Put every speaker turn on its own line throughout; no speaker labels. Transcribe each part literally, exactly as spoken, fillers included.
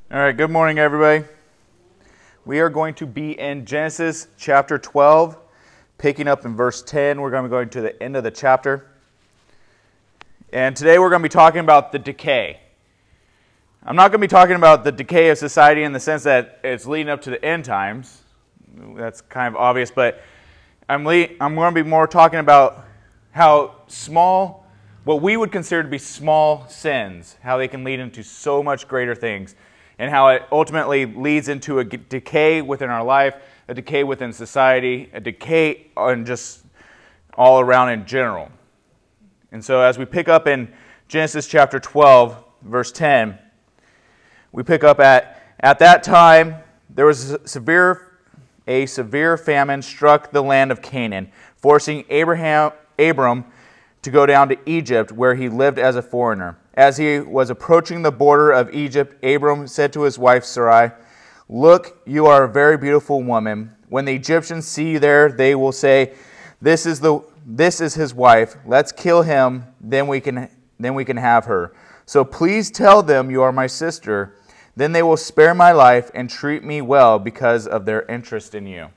All right, good morning, everybody. We are going to be in Genesis chapter twelve, picking up in verse ten. We're going to be going to the end of the chapter. And today we're going to be talking about the decay. I'm not going to be talking about the decay of society in the sense that it's leading up to the end times. That's kind of obvious, but I'm, le- I'm going to be more talking about how small, what we would consider to be small sins, how they can lead into so much greater things. And how it ultimately leads into a decay within our life, a decay within society, a decay on just all around in general. And so as we pick up in Genesis chapter twelve, verse ten, we pick up at, at that time, there was a severe, a severe famine struck the land of Canaan, forcing Abraham, Abram to go down to Egypt, where he lived as a foreigner. As he was approaching the border of Egypt, Abram said to his wife Sarai, "Look, you are a very beautiful woman. When the Egyptians see you there, they will say, 'This is the this is his wife. Let's kill him, then we can then we can have her. So please tell them you are my sister. Then they will spare my life and treat me well because of their interest in you.'"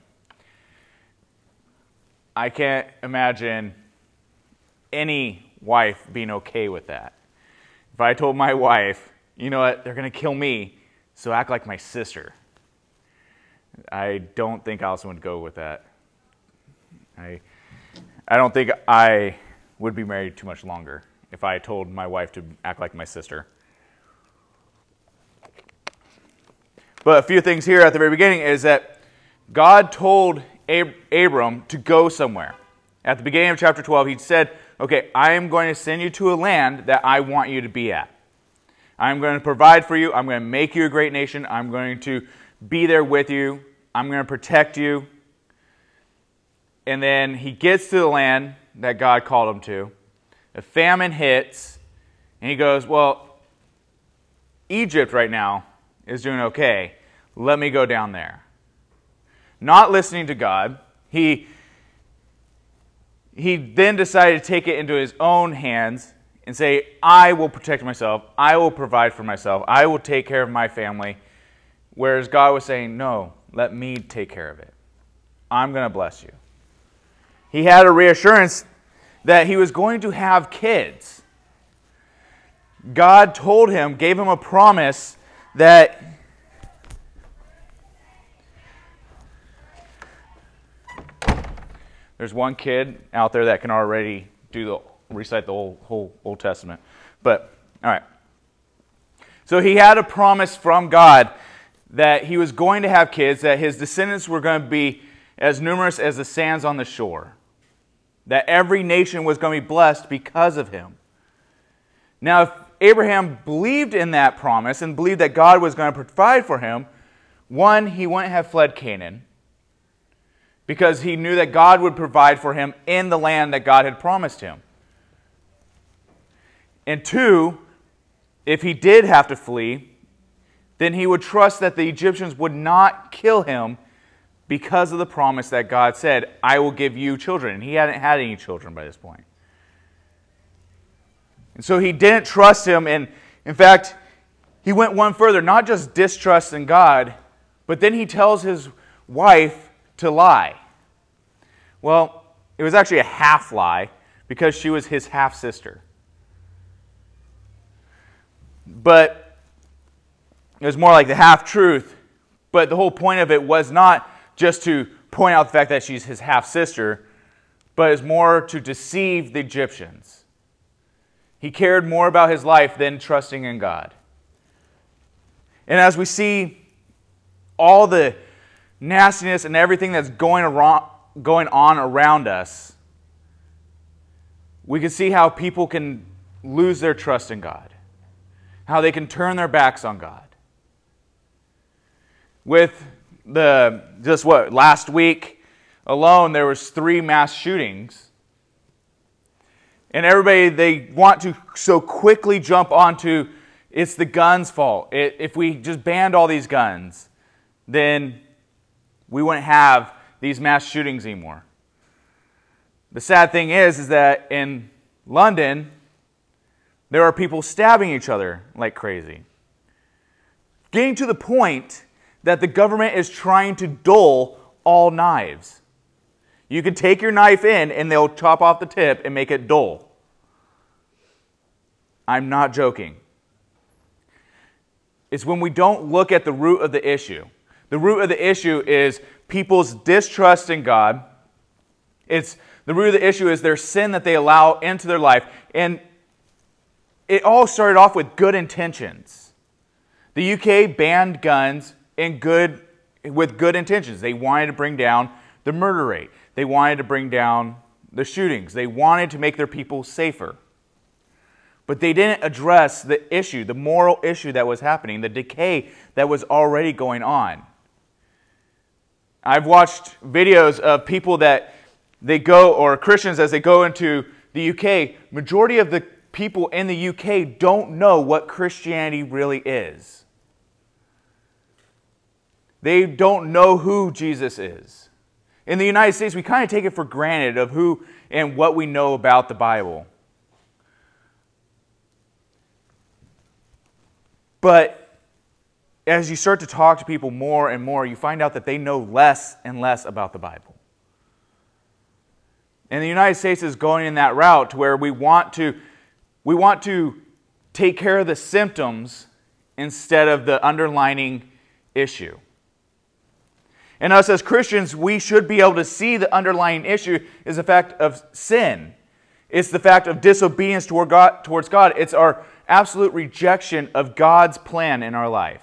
I can't imagine any wife being okay with that. If I told my wife, you know what, they're going to kill me, so act like my sister. I don't think Allison would go with that. I I don't think I would be married too much longer if I told my wife to act like my sister. But a few things here at the very beginning is that God told Ab- Abram to go somewhere. At the beginning of chapter twelve, he said, okay, I am going to send you to a land that I want you to be at. I'm going to provide for you. I'm going to make you a great nation. I'm going to be there with you. I'm going to protect you. And then he gets to the land that God called him to. A famine hits, and he goes, well, Egypt right now is doing okay. Let me go down there. Not listening to God, he... He then decided to take it into his own hands and say, I will protect myself. I will provide for myself. I will take care of my family. Whereas God was saying, no, let me take care of it. I'm going to bless you. He had a reassurance that he was going to have kids. God told him, gave him a promise that there's one kid out there that can already do the recite the whole, whole Old Testament. But, all right. So he had a promise from God that he was going to have kids, that his descendants were going to be as numerous as the sands on the shore, that every nation was going to be blessed because of him. Now, if Abraham believed in that promise and believed that God was going to provide for him, one, he wouldn't have fled Canaan, because he knew that God would provide for him in the land that God had promised him. And two, if he did have to flee, then he would trust that the Egyptians would not kill him because of the promise that God said, I will give you children. And he hadn't had any children by this point. And so he didn't trust him. And in fact, he went one further, not just distrust in God, but then he tells his wife to lie. Well, it was actually a half lie because she was his half sister. But it was more like the half truth. But the whole point of it was not just to point out the fact that she's his half sister, but it's more to deceive the Egyptians. He cared more about his life than trusting in God. And as we see all the nastiness and everything that's going around, going on around us, we can see how people can lose their trust in God, how they can turn their backs on God. With the, just what, last week alone, there was three mass shootings. And everybody, they want to so quickly jump onto, it's the guns' fault. It, if we just banned all these guns, then we wouldn't have these mass shootings anymore. The sad thing is, is that in London, there are people stabbing each other like crazy. Getting to the point that the government is trying to dull all knives. You can take your knife in and they'll chop off the tip and make it dull. I'm not joking. It's when we don't look at the root of the issue. The root of the issue is people's distrust in God. It's the root of the issue is their sin that they allow into their life. And it all started off with good intentions. The U K banned guns in good, with good intentions. They wanted to bring down the murder rate. They wanted to bring down the shootings. They wanted to make their people safer. But they didn't address the issue, the moral issue that was happening, the decay that was already going on. I've watched videos of people that they go, or Christians as they go into the U K, majority of the people in the U K don't know what Christianity really is. They don't know who Jesus is. In the United States, we kind of take it for granted of who and what we know about the Bible. But as you start to talk to people more and more, you find out that they know less and less about the Bible. And the United States is going in that route to where we want to, we want to take care of the symptoms instead of the underlying issue. And us as Christians, we should be able to see the underlying issue is the fact of sin. It's the fact of disobedience toward God, towards God. It's our absolute rejection of God's plan in our life.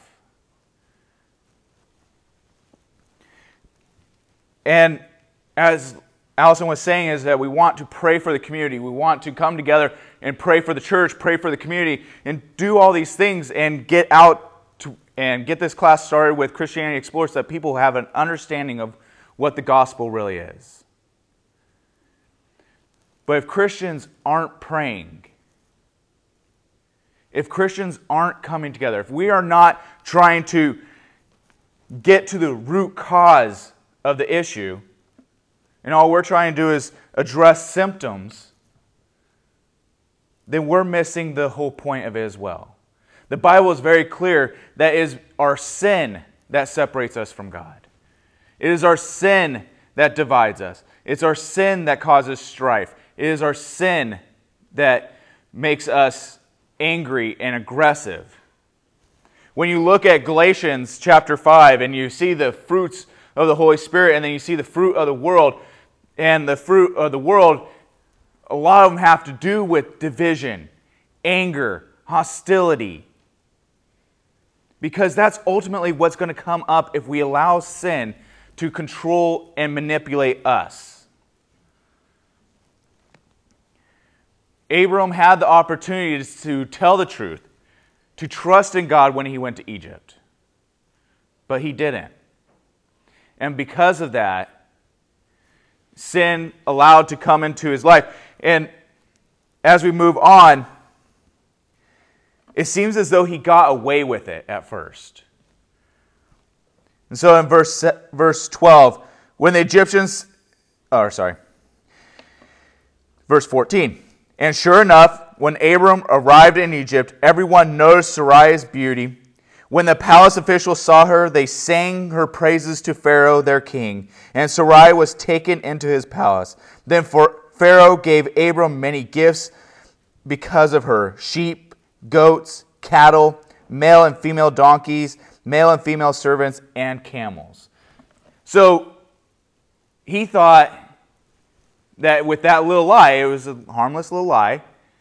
And as Allison was saying, is that we want to pray for the community. We want to come together and pray for the church, pray for the community, and do all these things and get out to, and get this class started with Christianity Explored so that people have an understanding of what the gospel really is. But if Christians aren't praying, if Christians aren't coming together, if we are not trying to get to the root cause of the issue, and all we're trying to do is address symptoms, then we're missing the whole point of it as well. The Bible is very clear that it is our sin that separates us from God. It is our sin that divides us. It's our sin that causes strife. It is our sin that makes us angry and aggressive. When you look at Galatians chapter five and you see the fruits of the Holy Spirit and then you see the fruit of the world, and the fruit of the world, a lot of them have to do with division, anger, hostility. Because that's ultimately what's going to come up if we allow sin to control and manipulate us. Abram had the opportunity to tell the truth, to trust in God when he went to Egypt. But he didn't. And because of that, sin allowed to come into his life. And as we move on, it seems as though he got away with it at first. And so in verse, verse twelve, when the Egyptians, oh, sorry, verse fourteen, and sure enough, when Abram arrived in Egypt, everyone noticed Sarai's beauty. When the palace officials saw her, they sang her praises to Pharaoh, their king, and Sarai was taken into his palace. Then Pharaoh gave Abram many gifts because of her, sheep, goats, cattle, male and female donkeys, male and female servants, and camels. So he thought that with that little lie, it was a harmless little lie,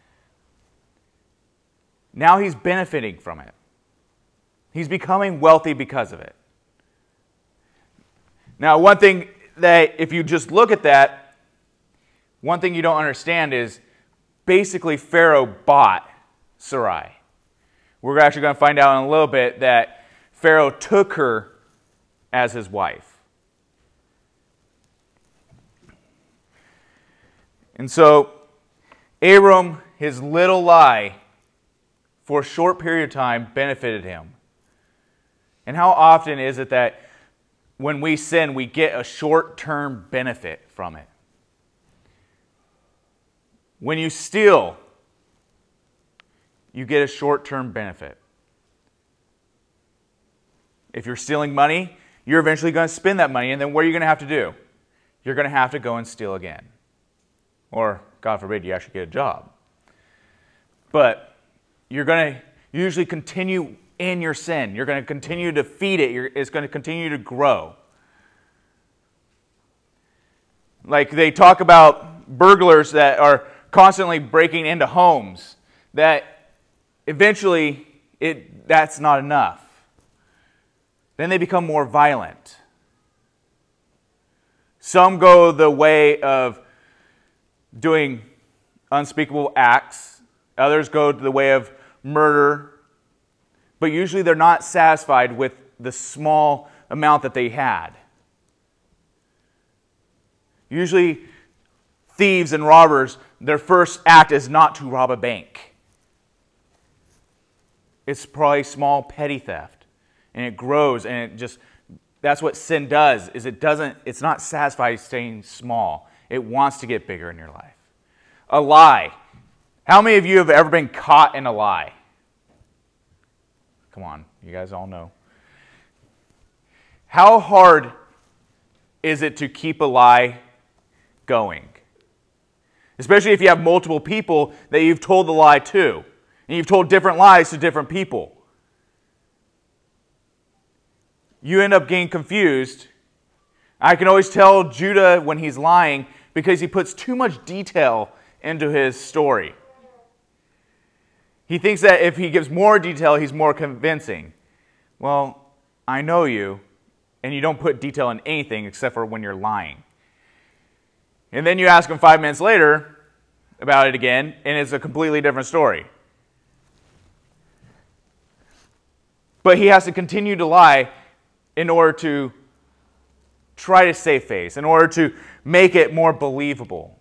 now he's benefiting from it. He's becoming wealthy because of it. Now, one thing that, if you just look at that, one thing you don't understand is basically Pharaoh bought Sarai. We're actually going to find out in a little bit that Pharaoh took her as his wife. And so, Abram, his little lie, for a short period of time, benefited him. And how often is it that when we sin, we get a short-term benefit from it? When you steal, you get a short-term benefit. If you're stealing money, you're eventually going to spend that money, and then what are you going to have to do? You're going to have to go and steal again. Or, God forbid, you actually get a job. But you're going to usually continue in your sin. You're going to continue to feed it. You're, it's going to continue to grow. Like they talk about burglars that are constantly breaking into homes, that eventually it that's not enough. Then they become more violent. Some go the way of doing unspeakable acts. Others go the way of murder. But usually they're not satisfied with the small amount that they had. Usually thieves and robbers, their first act is not to rob a bank. It's probably small petty theft. And it grows, and it just, that's what sin does, is it doesn't, it's not satisfied staying small. It wants to get bigger in your life. A lie. How many of you have ever been caught in a lie? Come on, you guys all know. How hard is it to keep a lie going? Especially if you have multiple people that you've told the lie to. And you've told different lies to different people. You end up getting confused. I can always tell Judah when he's lying because he puts too much detail into his story. He thinks that if he gives more detail, he's more convincing. Well, I know you, and you don't put detail in anything except for when you're lying. And then you ask him five minutes later about it again, and it's a completely different story. But he has to continue to lie in order to try to save face, in order to make it more believable.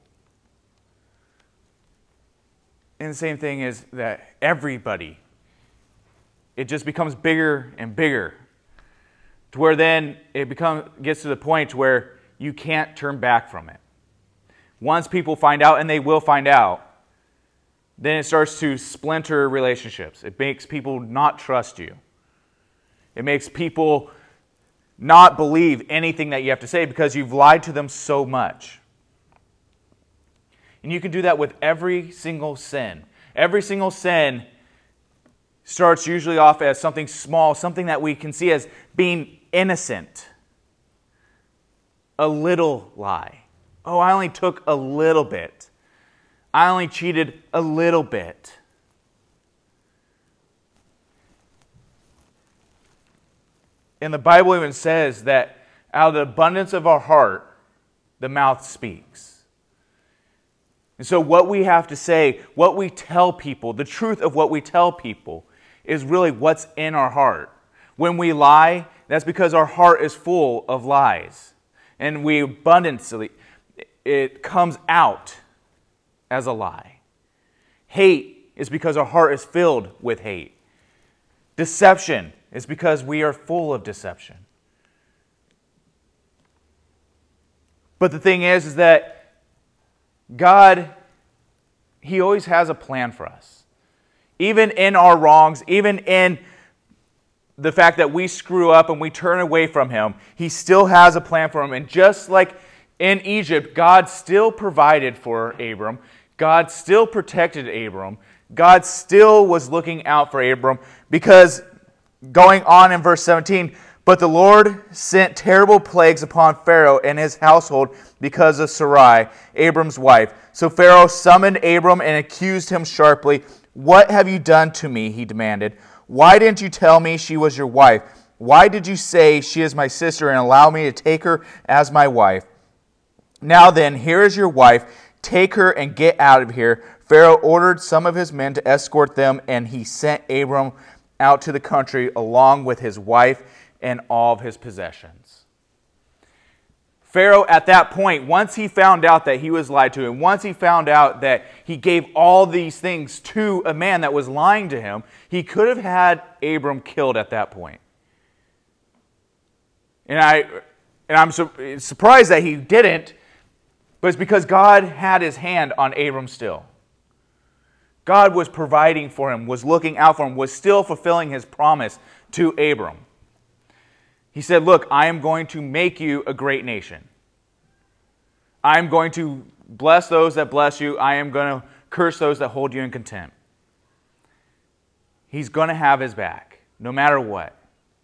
And the same thing is that everybody, it just becomes bigger and bigger, to where then it becomes gets to the point where you can't turn back from it. Once people find out, and they will find out, then it starts to splinter relationships. It makes people not trust you. It makes people not believe anything that you have to say because you've lied to them so much. And you can do that with every single sin. Every single sin starts usually off as something small, something that we can see as being innocent. A little lie. Oh, I only took a little bit. I only cheated a little bit. And the Bible even says that out of the abundance of our heart, the mouth speaks. And so what we have to say, what we tell people, the truth of what we tell people is really what's in our heart. When we lie, that's because our heart is full of lies. And we abundantly, it comes out as a lie. Hate is because our heart is filled with hate. Deception is because we are full of deception. But the thing is, is that God, He always has a plan for us. Even in our wrongs, even in the fact that we screw up and we turn away from Him, He still has a plan for him. And just like in Egypt, God still provided for Abram. God still protected Abram. God still was looking out for Abram, because going on in verse seventeen, but the Lord sent terrible plagues upon Pharaoh and his household because of Sarai, Abram's wife. So Pharaoh summoned Abram and accused him sharply. What have you done to me? He demanded. Why didn't you tell me she was your wife? Why did you say she is my sister and allow me to take her as my wife? Now then, here is your wife. Take her and get out of here. Pharaoh ordered some of his men to escort them, and he sent Abram out to the country along with his wife and all of his possessions. Pharaoh, at that point, once he found out that he was lied to, and once he found out that he gave all these things to a man that was lying to him, he could have had Abram killed at that point. And, I, and I'm su- surprised that he didn't, but it's because God had his hand on Abram still. God was providing for him, was looking out for him, was still fulfilling his promise to Abram. He said, look, I am going to make you a great nation. I am going to bless those that bless you. I am going to curse those that hold you in contempt. He's going to have his back, no matter what.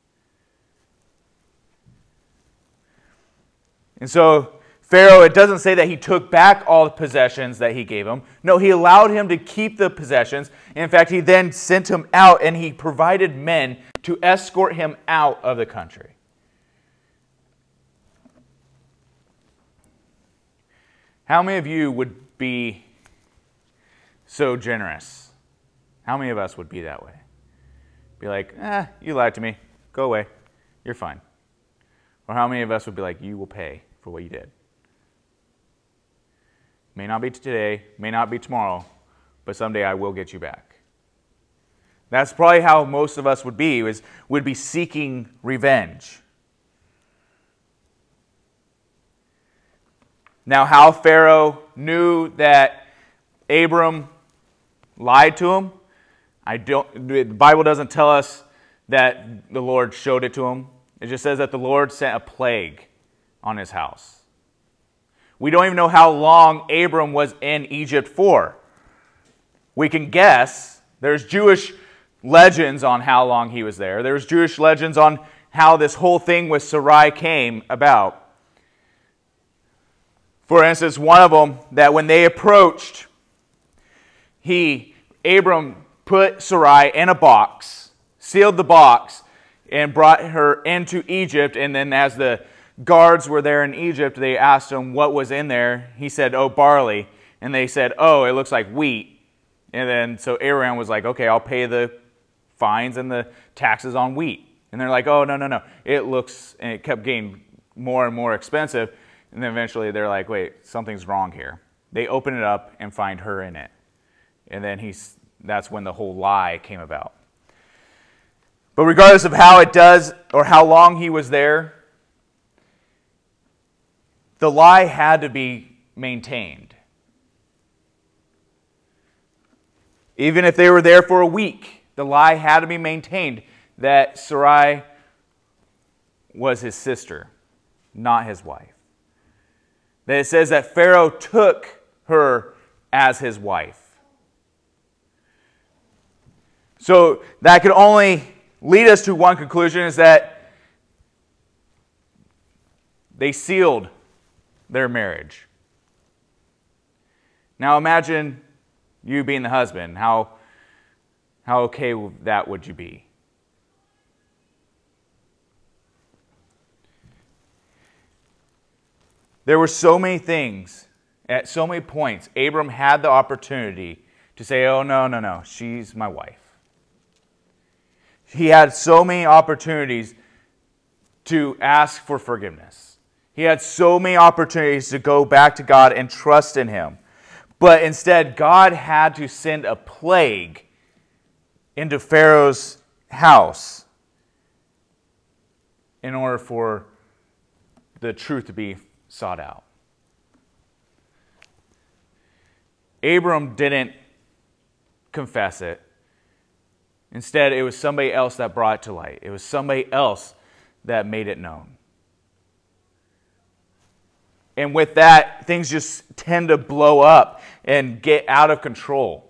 And so Pharaoh, it doesn't say that he took back all the possessions that he gave him. No, he allowed him to keep the possessions. In fact, he then sent him out and he provided men to escort him out of the country. How many of you would be so generous? How many of us would be that way? Be like, eh, you lied to me. Go away. You're fine. Or how many of us would be like, you will pay for what you did? May not be today, may not be tomorrow, but someday I will get you back. That's probably how most of us would be, is would be seeking revenge. Now, how Pharaoh knew that Abram lied to him, I don't. The Bible doesn't tell us that the Lord showed it to him. It just says that the Lord sent a plague on his house. We don't even know how long Abram was in Egypt for. We can guess. There's Jewish legends on how long he was there. There's Jewish legends on how this whole thing with Sarai came about. For instance, one of them, that when they approached, he, Abram, put Sarai in a box, sealed the box, and brought her into Egypt. And then as the guards were there in Egypt, they asked him what was in there. He said, oh, barley. And they said, oh, it looks like wheat. And then so Abraham was like, okay, I'll pay the fines and the taxes on wheat. And they're like, oh, no, no, no. It looks, and it kept getting more and more expensive. And then eventually they're like, wait, something's wrong here. They open it up and find her in it. And then he's, that's when the whole lie came about. But regardless of how it does or how long he was there, the lie had to be maintained. Even if they were there for a week, the lie had to be maintained that Sarai was his sister, not his wife. That it says that Pharaoh took her as his wife. So that could only lead us to one conclusion, is that they sealed their marriage. Now imagine you being the husband. How, how okay with that would you be? There were so many things, at so many points, Abram had the opportunity to say, oh, no, no, no, she's my wife. He had so many opportunities to ask for forgiveness. He had so many opportunities to go back to God and trust in Him. But instead, God had to send a plague into Pharaoh's house in order for the truth to be sought out. Abram didn't confess it. Instead, it was somebody else that brought it to light. It was somebody else that made it known. And with that, things just tend to blow up and get out of control.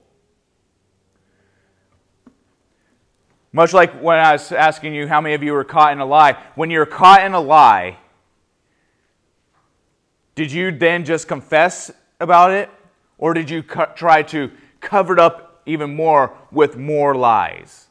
Much like when I was asking you how many of you were caught in a lie. When you're caught in a lie, did you then just confess about it? Or did you co- try to cover it up even more with more lies?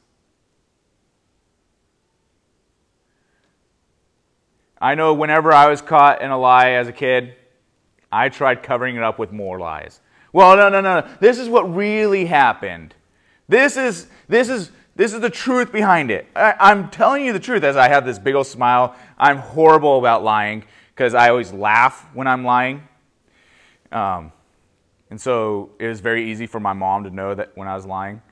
I know whenever I was caught in a lie as a kid, I tried covering it up with more lies. Well, no, no, no, no. This is what really happened. This is, this is, this is the truth behind it. I, I'm telling you the truth as I have this big old smile. I'm horrible about lying because I always laugh when I'm lying. Um, and so it was very easy for my mom to know that when I was lying.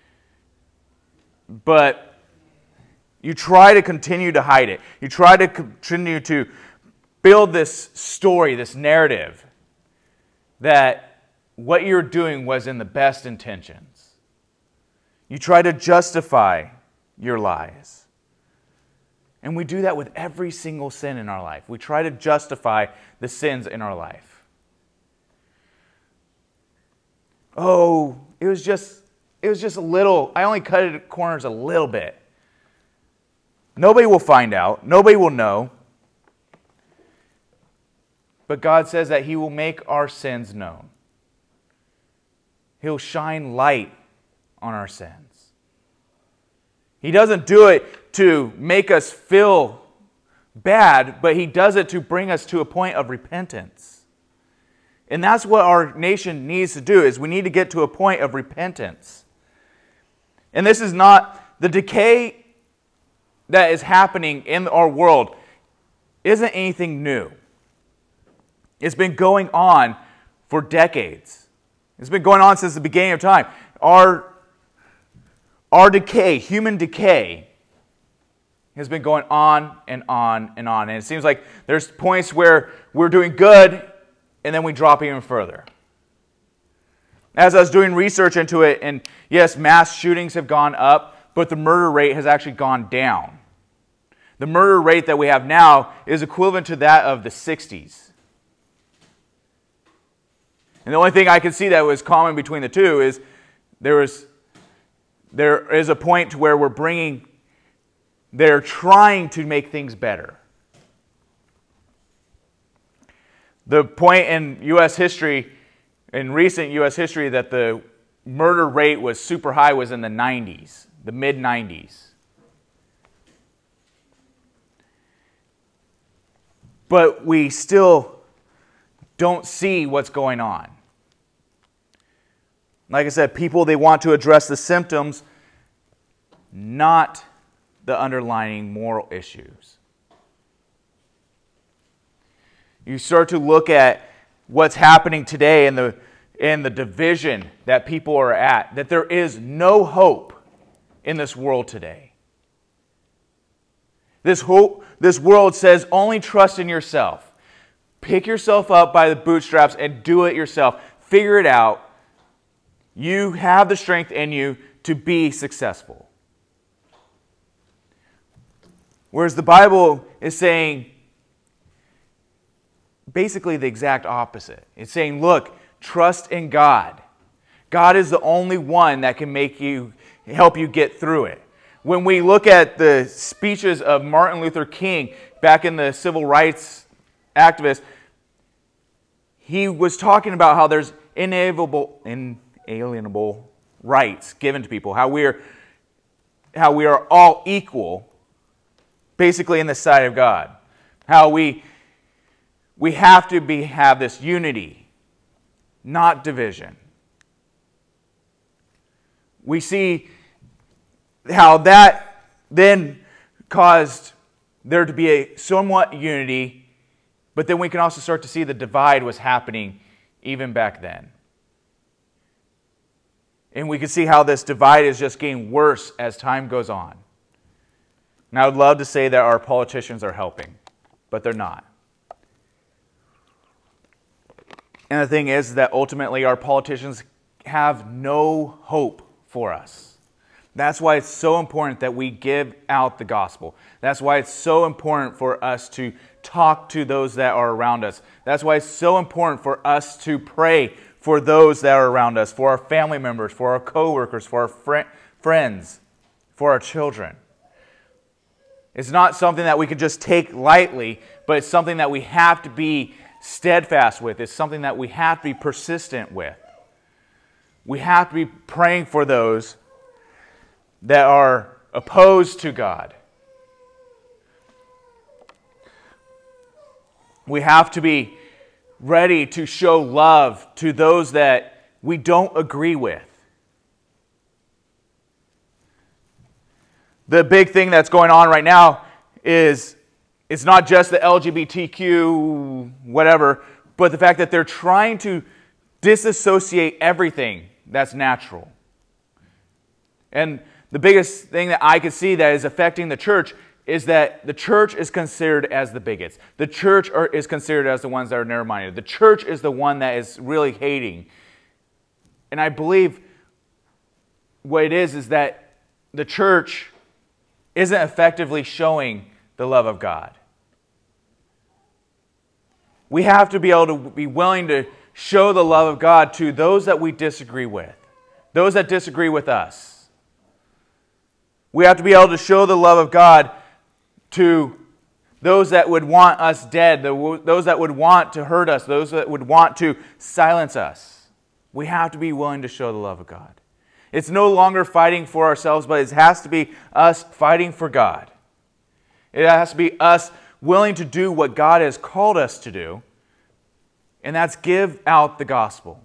But you try to continue to hide it. You try to continue to build this story, this narrative, that what you're doing was in the best intentions. You try to justify your lies. And we do that with every single sin in our life. We try to justify the sins in our life. Oh, it was just, it was just a little, I only cut it corners a little bit. Nobody will find out. Nobody will know. But God says that He will make our sins known. He'll shine light on our sins. He doesn't do it to make us feel bad, but He does it to bring us to a point of repentance. And that's what our nation needs to do, is we need to get to a point of repentance. And this is not the decay that is happening in our world isn't anything new. It's been going on for decades. It's been going on since the beginning of time. Our, our decay, human decay, has been going on and on and on. And it seems like there's points where we're doing good and then we drop even further. As I was doing research into it, and yes, mass shootings have gone up, but the murder rate has actually gone down. The murder rate that we have now is equivalent to that of the sixties. And the only thing I can see that was common between the two is there was there is a point where we're bringing, they're trying to make things better. The point in U S history, in recent U S history, that the murder rate was super high was in the nineties, the mid nineties. But we still don't see what's going on. Like I said, people, they want to address the symptoms, not the underlying moral issues. You start to look at what's happening today and the, and the division that people are at, that there is no hope in this world today. This, hope, this world says only trust in yourself. Pick yourself up by the bootstraps and do it yourself. Figure it out. You have the strength in you to be successful. Whereas the Bible is saying basically the exact opposite. It's saying, look, trust in God. God is the only one that can make you, help you get through it. When we look at the speeches of Martin Luther King back in the civil rights activist, he was talking about how there's inalienable, inalienable rights given to people, how we are, how we are all equal, basically in the sight of God, how we we have to be have this unity, not division. We see how that then caused there to be a somewhat unity, but then we can also start to see the divide was happening even back then. And we can see how this divide is just getting worse as time goes on. And I would love to say that our politicians are helping, but they're not. And the thing is that ultimately our politicians have no hope for us. That's why it's so important that we give out the gospel. That's why it's so important for us to talk to those that are around us. That's why it's so important for us to pray for those that are around us, for our family members, for our coworkers, for our fr- friends, for our children. It's not something that we could just take lightly, but it's something that we have to be steadfast with. It's something that we have to be persistent with. We have to be praying for those that are opposed to God. We have to be ready to show love to those that we don't agree with. The big thing that's going on right now is it's not just the L G B T Q whatever, but the fact that they're trying to disassociate everything that's natural. And the biggest thing that I could see that is affecting the church is that the church is considered as the bigots. The church are, is considered as the ones that are narrow-minded. The church is the one that is really hating. And I believe what it is is that the church isn't effectively showing the love of God. We have to be able to be willing to show the love of God to those that we disagree with, those that disagree with us. We have to be able to show the love of God to those that would want us dead, those that would want to hurt us, those that would want to silence us. We have to be willing to show the love of God. It's no longer fighting for ourselves, but it has to be us fighting for God. It has to be us willing to do what God has called us to do, and that's give out the gospel.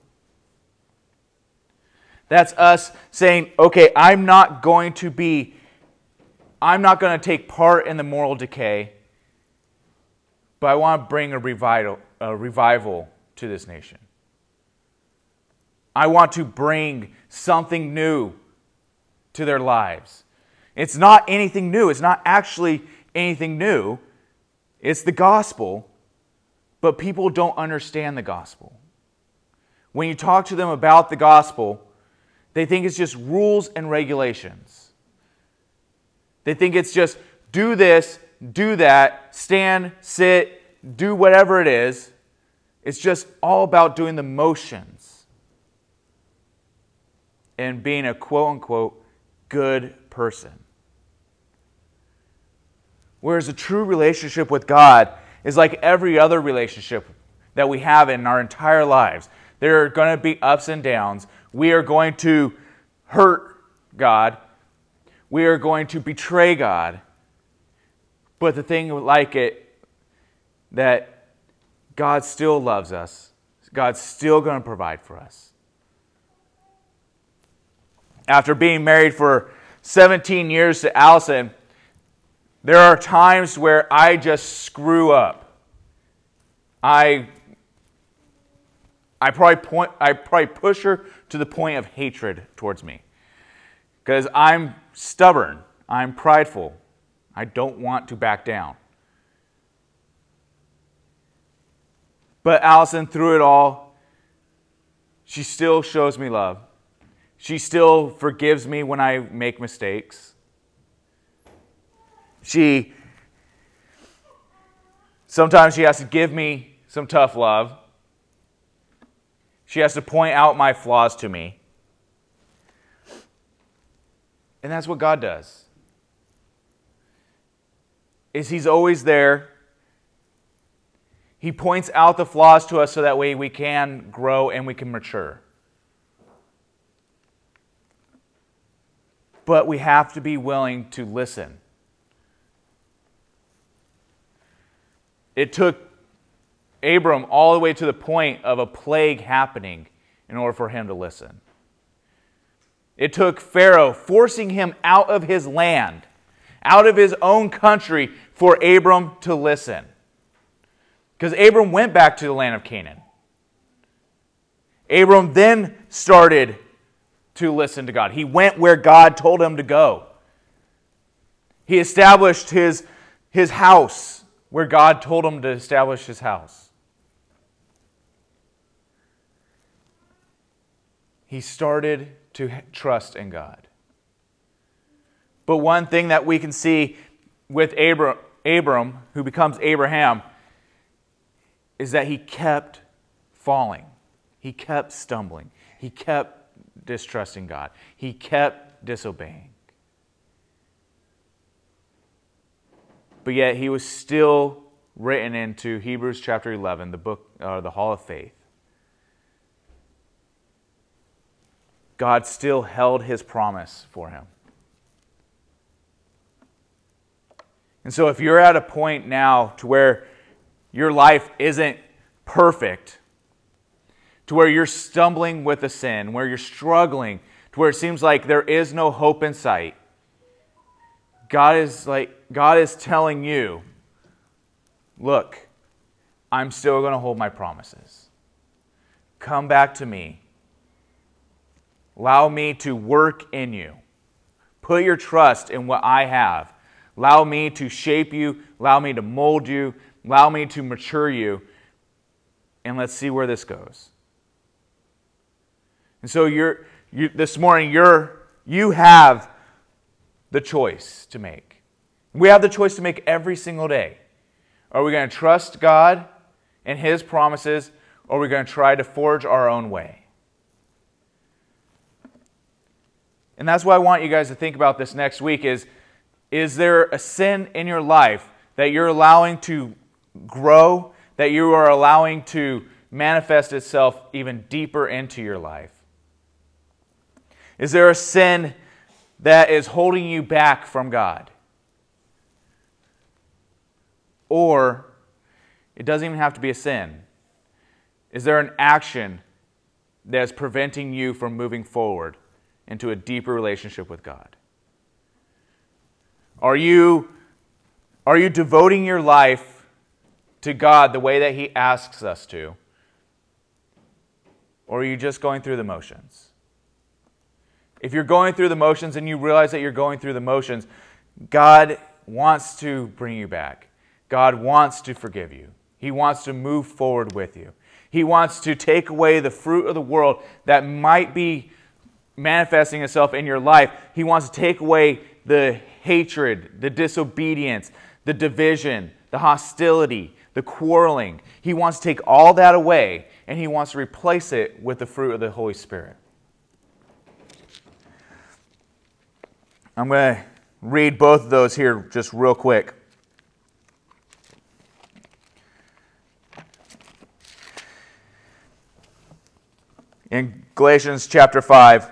That's us saying, okay, I'm not going to be, I'm not going to take part in the moral decay, but I want to bring a revival, a revival to this nation. I want to bring something new to their lives. It's not anything new. It's not actually anything new. It's the gospel, but people don't understand the gospel. When you talk to them about the gospel, they think it's just rules and regulations. They think it's just do this, do that, stand, sit, do whatever it is. It's just all about doing the motions and being a quote-unquote good person. Whereas a true relationship with God is like every other relationship that we have in our entire lives. There are going to be ups and downs. We are going to hurt God. We are going to betray God. But the thing like it, that God still loves us. God's still going to provide for us. After being married for seventeen years to Allison, there are times where I just screw up. I, I probably point, I probably push her to the point of hatred towards me. Because I'm stubborn. I'm prideful. I don't want to back down. But Allison, through it all, she still shows me love. She still forgives me when I make mistakes. She, sometimes she has to give me some tough love. She has to point out my flaws to me. And that's what God does. Is He's always there. He points out the flaws to us so that way we can grow and we can mature. But we have to be willing to listen. It took Abram all the way to the point of a plague happening in order for him to listen. It took Pharaoh forcing him out of his land, out of his own country, for Abram to listen. Because Abram went back to the land of Canaan. Abram then started to listen to God. He went where God told him to go. He established his, his house where God told him to establish his house. He started to trust in God. But one thing that we can see with Abram, Abram, who becomes Abraham, is that he kept falling. He kept stumbling. He kept distrusting God. He kept disobeying. But yet he was still written into Hebrews chapter eleven, the book, uh, the Hall of Faith. God still held His promise for him. And so if you're at a point now to where your life isn't perfect, to where you're stumbling with a sin, where you're struggling, to where it seems like there is no hope in sight, God is like God is telling you, look, I'm still going to hold my promises. Come back to me. Allow me to work in you. Put your trust in what I have. Allow me to shape you. Allow me to mold you. Allow me to mature you. And let's see where this goes. And so you're, you, this morning, you're, you have the choice to make. We have the choice to make every single day. Are we going to trust God and His promises, or are we going to try to forge our own way? And that's why I want you guys to think about this next week is, is there a sin in your life that you're allowing to grow, that you are allowing to manifest itself even deeper into your life? Is there a sin that is holding you back from God? Or it doesn't even have to be a sin. Is there an action that is preventing you from moving forward into a deeper relationship with God? Are you, are you devoting your life to God the way that He asks us to? Or are you just going through the motions? If you're going through the motions and you realize that you're going through the motions, God wants to bring you back. God wants to forgive you. He wants to move forward with you. He wants to take away the fruit of the world that might be manifesting itself in your life. He wants to take away the hatred, the disobedience, the division, the hostility, the quarreling. He wants to take all that away, and He wants to replace it with the fruit of the Holy Spirit. I'm going to read both of those here just real quick. In Galatians chapter five,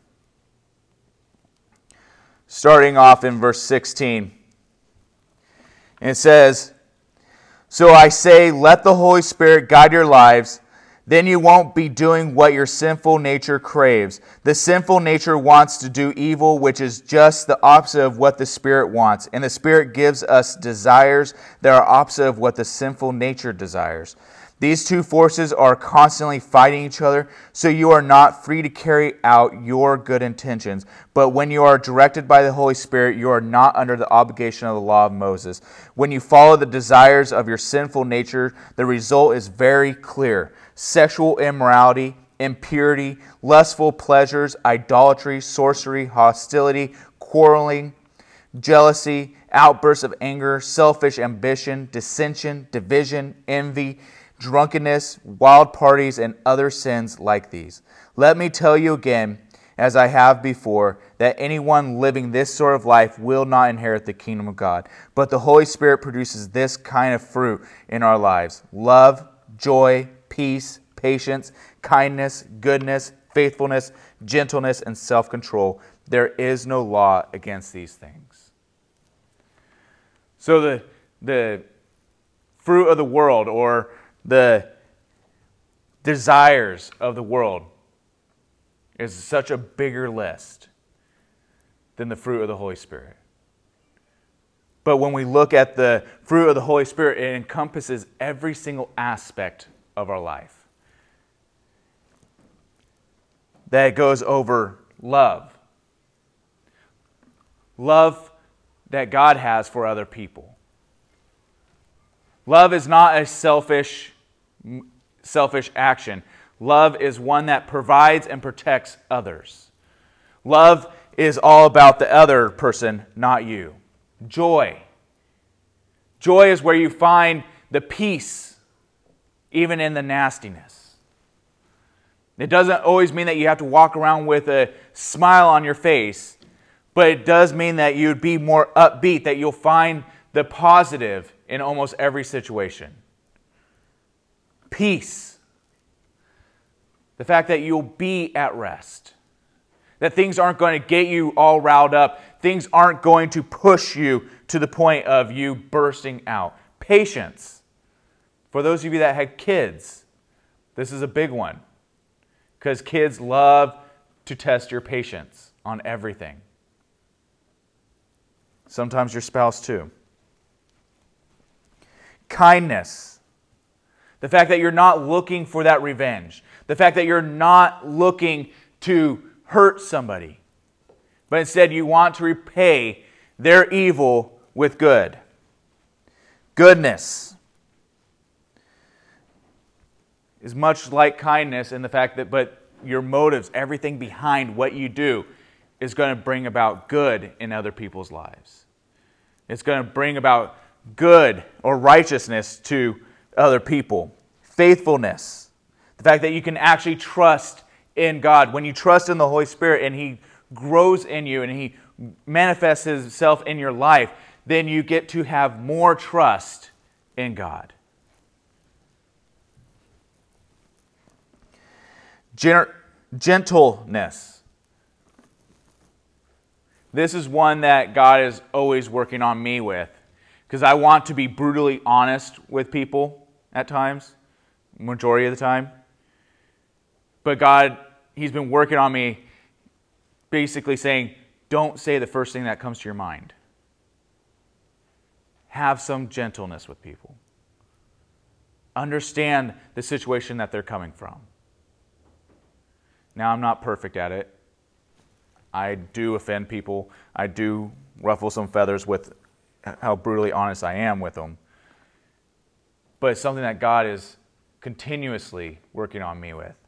starting off in verse sixteen, it says, "So I say, let the Holy Spirit guide your lives. Then you won't be doing what your sinful nature craves. The sinful nature wants to do evil, which is just the opposite of what the Spirit wants. And the Spirit gives us desires that are opposite of what the sinful nature desires. These two forces are constantly fighting each other, so you are not free to carry out your good intentions. But when you are directed by the Holy Spirit, you are not under the obligation of the law of Moses. When you follow the desires of your sinful nature, the result is very clear: sexual immorality, impurity, lustful pleasures, idolatry, sorcery, hostility, quarreling, jealousy, outbursts of anger, selfish ambition, dissension, division, envy, drunkenness, wild parties, and other sins like these. Let me tell you again, as I have before, that anyone living this sort of life will not inherit the kingdom of God. But the Holy Spirit produces this kind of fruit in our lives: love, joy, peace, patience, kindness, goodness, faithfulness, gentleness, and self-control. There is no law against these things." So the, the fruit of the world, or the desires of the world, is such a bigger list than the fruit of the Holy Spirit. But when we look at the fruit of the Holy Spirit, it encompasses every single aspect of our life. That goes over love. Love that God has for other people. Love is not a selfish, selfish action. Love is one that provides and protects others. Love is all about the other person, not you. Joy. Joy is where you find the peace, even in the nastiness. It doesn't always mean that you have to walk around with a smile on your face, but it does mean that you'd be more upbeat, that you'll find the positive in almost every situation. Peace. The fact that you'll be at rest. That things aren't going to get you all riled up. Things aren't going to push you to the point of you bursting out. Patience. For those of you that had kids, this is a big one. Because kids love to test your patience on everything. Sometimes your spouse too. Kindness. The fact that you're not looking for that revenge. The fact that you're not looking to hurt somebody. But instead you want to repay their evil with good. Goodness is much like kindness in the fact that, but your motives, everything behind what you do, is going to bring about good in other people's lives. It's going to bring about good or righteousness to other people. Faithfulness. The fact that you can actually trust in God. When you trust in the Holy Spirit and He grows in you and He manifests Himself in your life, then you get to have more trust in God. Gentleness. This is one that God is always working on me with, because I want to be brutally honest with people at times, majority of the time. But God, He's been working on me, basically saying, don't say the first thing that comes to your mind. Have some gentleness with people. Understand the situation that they're coming from. Now, I'm not perfect at it. I do offend people. I do ruffle some feathers with how brutally honest I am with them. But it's something that God is continuously working on me with.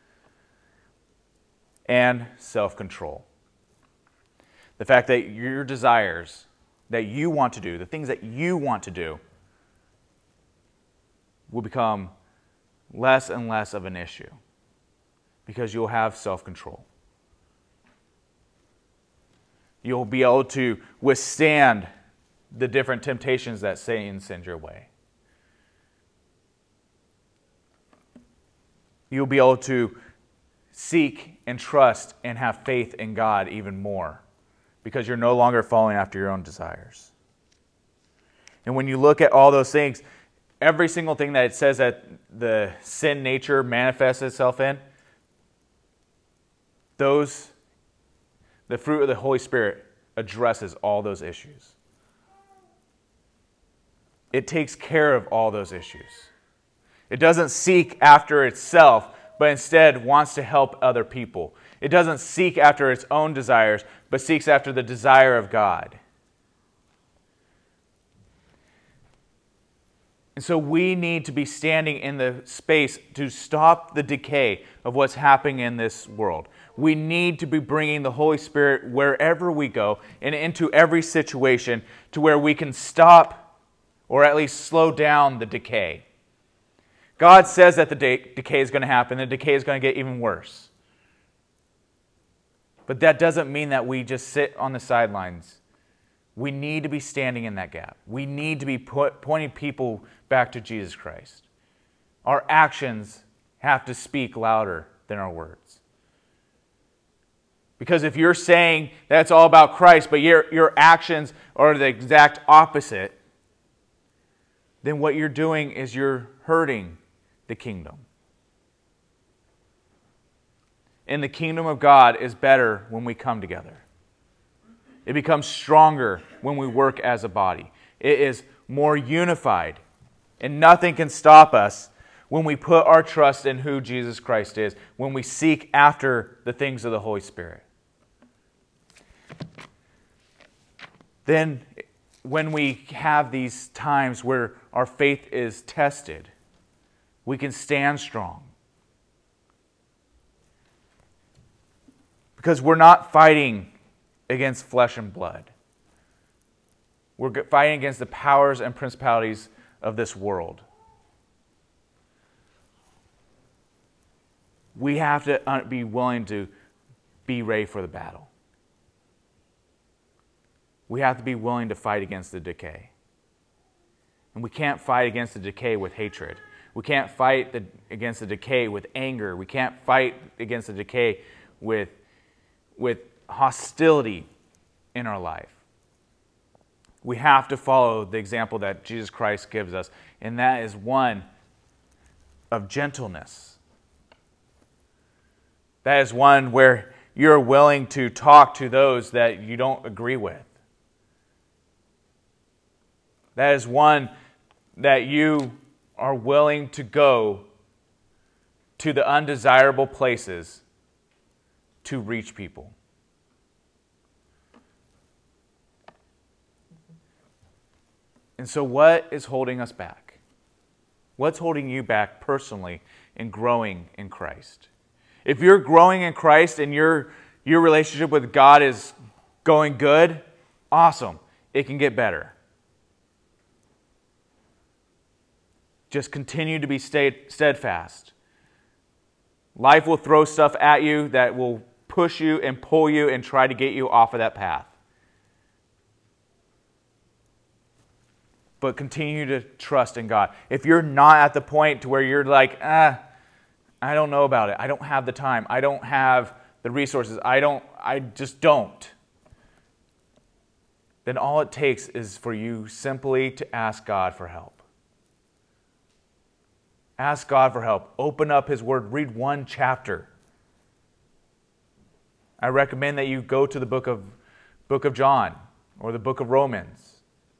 And self-control. The fact that your desires that you want to do, the things that you want to do, will become less and less of an issue because you'll have self-control. You'll be able to withstand the different temptations that Satan sends your way. You'll be able to seek and trust and have faith in God even more because you're no longer following after your own desires. And when you look at all those things, every single thing that it says that the sin nature manifests itself in, those, the fruit of the Holy Spirit addresses all those issues. It takes care of all those issues. It doesn't seek after itself, but instead wants to help other people. It doesn't seek after its own desires, but seeks after the desire of God. And so we need to be standing in the space to stop the decay of what's happening in this world. We need to be bringing the Holy Spirit wherever we go and into every situation to where we can stop or at least slow down the decay. God says that the de- decay is going to happen. The decay is going to get even worse. But that doesn't mean that we just sit on the sidelines. We need to be standing in that gap. We need to be put, pointing people back to Jesus Christ. Our actions have to speak louder than our words. Because if you're saying that it's all about Christ, but your, your actions are the exact opposite, then what you're doing is you're hurting the kingdom. And the kingdom of God is better when we come together. It becomes stronger when we work as a body. It is more unified. And nothing can stop us when we put our trust in who Jesus Christ is, when we seek after the things of the Holy Spirit. Then, when we have these times where our faith is tested, we can stand strong. Because we're not fighting against flesh and blood. We're fighting against the powers and principalities of this world. We have to be willing to be ready for the battle. We have to be willing to fight against the decay. And we can't fight against the decay with hatred. We can't fight the, against the decay with anger. We can't fight against the decay with, with hostility in our life. We have to follow the example that Jesus Christ gives us, and that is one of gentleness. That is one where you're willing to talk to those that you don't agree with. That is one that you are willing to go to the undesirable places to reach people. And so what is holding us back? What's holding you back personally in growing in Christ? If you're growing in Christ and your, your relationship with God is going good, awesome. It can get better. just continue to be steadfast. Life will throw stuff at you that will push you and pull you and try to get you off of that path. But continue to trust in God. If you're not at the point to where you're like, ah, I don't know about it. I don't have the time. I don't have the resources. I don't, I just don't. Then all it takes is for you simply to ask God for help. Ask God for help. Open up His Word. Read one chapter. I recommend that you go to the book of, book of John or the book of Romans.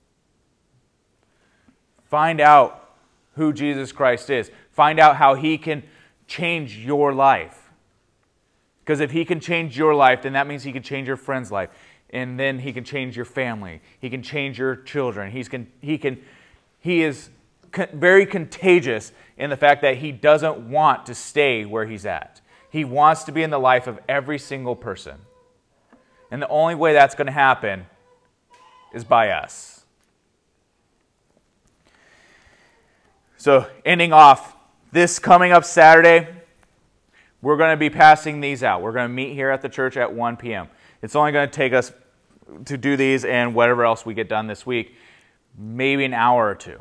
Find out who Jesus Christ is. Find out how He can change your life. Because if He can change your life, then that means He can change your friend's life. And then He can change your family. He can change your children. He's can, he, can, he is very contagious in the fact that He doesn't want to stay where He's at. He wants to be in the life of every single person. And the only way that's going to happen is by us. So, ending off, this coming up Saturday, we're going to be passing these out. We're going to meet here at the church at one p.m. It's only going to take us to do these and whatever else we get done this week, maybe an hour or two.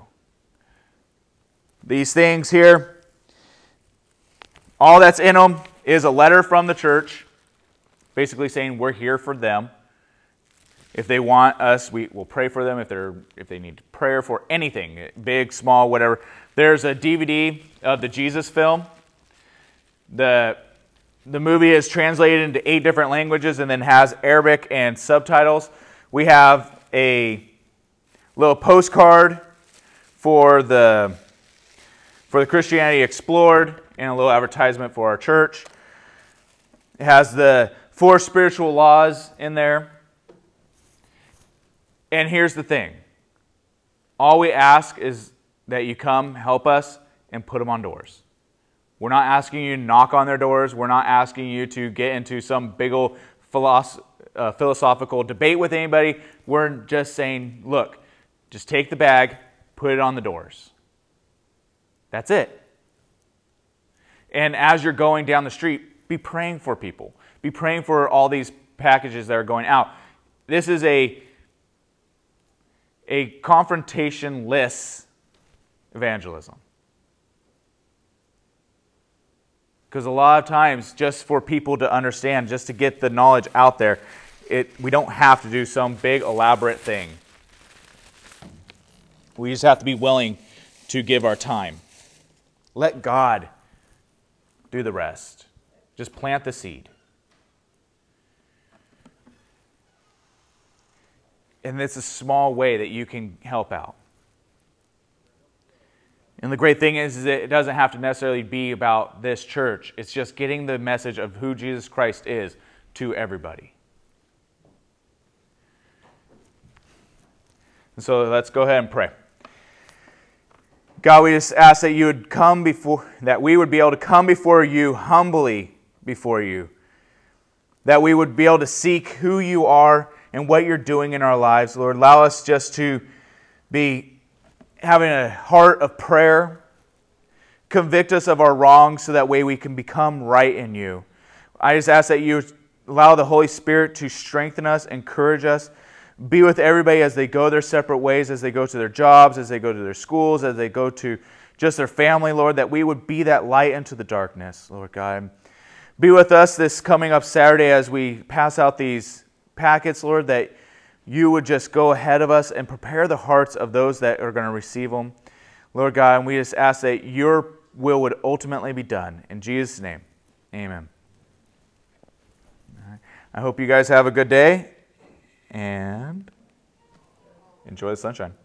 These things here, all that's in them is a letter from the church, basically saying we're here for them. If they want us, we will pray for them. If they're if they need prayer for anything, big, small, whatever. There's a D V D of the Jesus film. The the movie is translated into eight different languages and then has Arabic and subtitles. We have a little postcard for the for the Christianity Explored and a little advertisement for our church. It has the four spiritual laws in there. And here's the thing. All we ask is that you come, help us, and put them on doors. We're not asking you to knock on their doors. We're not asking you to get into some big old philosoph- uh, philosophical debate with anybody. We're just saying, look, just take the bag, put it on the doors. That's it. And as you're going down the street, be praying for people. Be praying for all these packages that are going out. This is a, a confrontation-less evangelism. Because a lot of times, just for people to understand, just to get the knowledge out there, it, we don't have to do some big elaborate thing. We just have to be willing to give our time. Let God do the rest. Just plant the seed. And it's a small way that you can help out. And the great thing is, is that it doesn't have to necessarily be about this church. It's just getting the message of who Jesus Christ is to everybody. And so let's go ahead and pray. God, we just ask that you would come before, that we would be able to come before you humbly before you. That we would be able to seek who you are and what you're doing in our lives. Lord, allow us just to be having a heart of prayer. Convict us of our wrongs so that way we can become right in you. I just ask that you allow the Holy Spirit to strengthen us, encourage us, be with everybody as they go their separate ways, as they go to their jobs, as they go to their schools, as they go to just their family, Lord, that we would be that light into the darkness, Lord God. Be with us this coming up Saturday as we pass out these packets, Lord, that you would just go ahead of us and prepare the hearts of those that are going to receive them. Lord God, and we just ask that your will would ultimately be done. In Jesus' name, amen. I hope you guys have a good day and enjoy the sunshine.